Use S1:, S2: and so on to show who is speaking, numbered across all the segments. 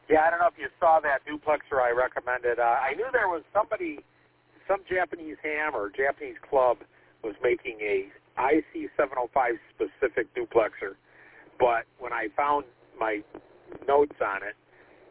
S1: Yeah, I don't know if you saw that duplexer I recommended. I knew there was some Japanese ham or Japanese club was making a IC705 specific duplexer, but when I found my notes on it,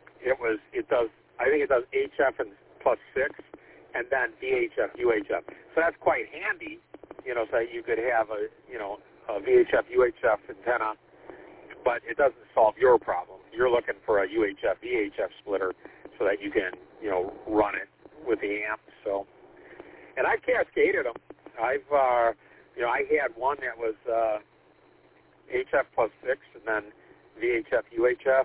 S1: I think it does HF and plus 6, and then VHF, UHF. So that's quite handy, so you could have a VHF, UHF antenna, but it doesn't solve your problem. You're looking for a UHF, VHF splitter so that you can, run it with the amp. So, and I've cascaded them. I had one that was HF plus 6, and then VHF, UHF,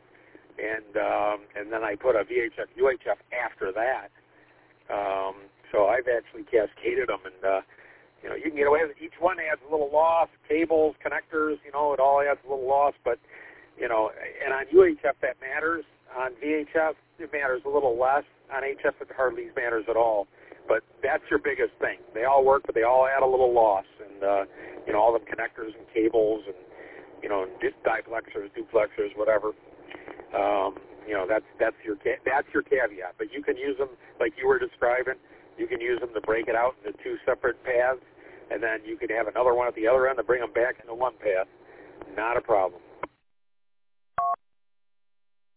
S1: and then I put a VHF, UHF after that. So I've actually cascaded them, and you can get away with it. Each one adds a little loss, cables, connectors, it all adds a little loss, but, and on UHF that matters. On VHF, it matters a little less. On HF, it hardly matters at all. But that's your biggest thing. They all work, but they all add a little loss, and, all them connectors and cables and, diplexers, duplexers, whatever. That's your caveat. But you can use them like you were describing. You can use them to break it out into two separate paths, and then you can have another one at the other end to bring them back into one path. Not a problem.